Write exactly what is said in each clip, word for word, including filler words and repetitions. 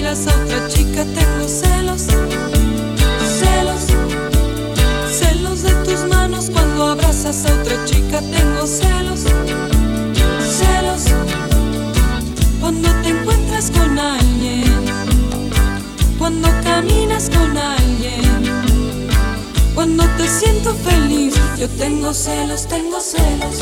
miras a otra chica tengo celos, celos, celos de tus manos cuando abrazas a otra chica tengo celos, celos, cuando te encuentras con alguien, cuando caminas con alguien, cuando te siento feliz, yo tengo celos, tengo celos.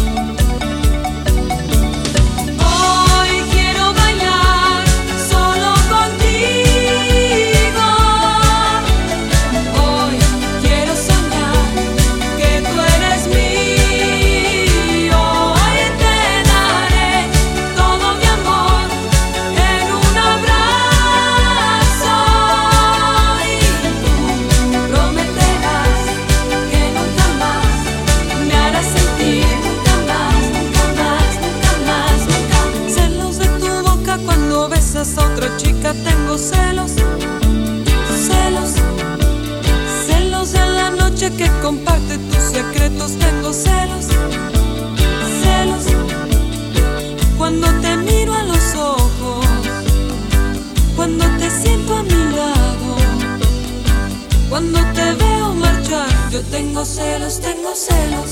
A otra chica tengo celos, celos, celos de la noche que comparte tus secretos tengo celos, celos, cuando te miro a los ojos, cuando te siento a mi lado, cuando te veo marchar, yo tengo celos, tengo celos.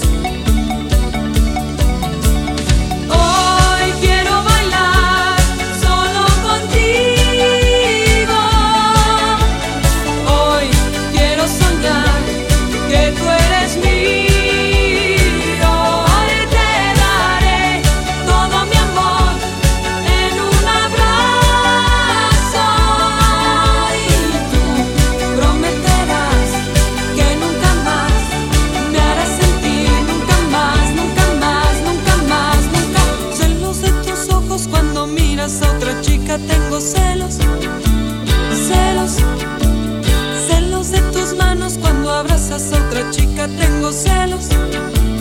Hoy quiero bailar a otra chica tengo celos, celos, celos de tus manos cuando abrazas a otra chica tengo celos,